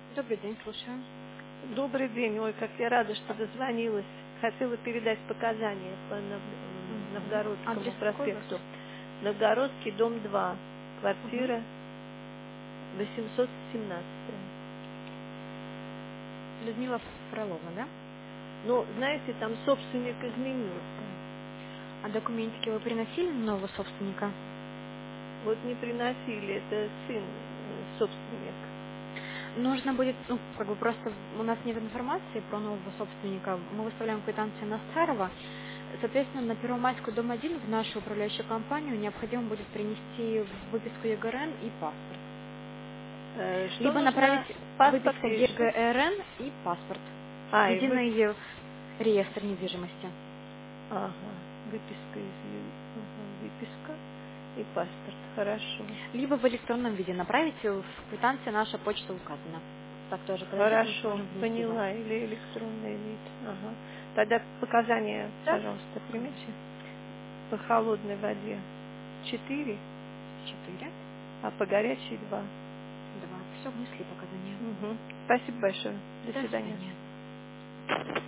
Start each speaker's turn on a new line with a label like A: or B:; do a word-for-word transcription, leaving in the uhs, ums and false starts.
A: Добрый день, слушаю.
B: Добрый день. Ой, как я рада, что дозвонилась. Хотела передать показания по Нов-
A: Мгм.
B: Новгородскому
A: Адрес какой у вас?
B: проспекту. Новгородский, дом два,
A: Мгм.
B: квартира восемьсот семнадцать.
A: Людмила Фролова, да?
B: Ну, знаете, там собственник изменился.
A: А документики вы приносили на нового собственника?
B: Вот не приносили, это сын, э, собственник.
A: Нужно будет, ну, как бы просто у нас нет информации про нового собственника. Мы выставляем квитанции на старого. Соответственно, на Первомайскую, дом один в нашу управляющую компанию необходимо будет принести выписку ЕГРН и паспорт.
B: Э, Что
A: Либо
B: нужно?
A: направить
B: Паспорт
A: выписка
B: есть, что?
A: ЕГРН и паспорт.
B: А, и вы...
A: Единый реестр недвижимости.
B: Ага, выписка из... ю- ага, выписка и паспорт. Хорошо.
A: Либо в электронном виде направите, в квитанции наша почта указана. Так тоже подойдет, мы
B: Хорошо,
A: сможем внести вам.
B: поняла. Или электронный вид. Ага. Тогда показания,
A: Да?
B: пожалуйста, примите. По холодной воде четыре,
A: Четыре.
B: а по горячей два.
A: Два. Все, внесли показания.
B: Угу. Спасибо большое. До
A: До
B: свидания.
A: свидания.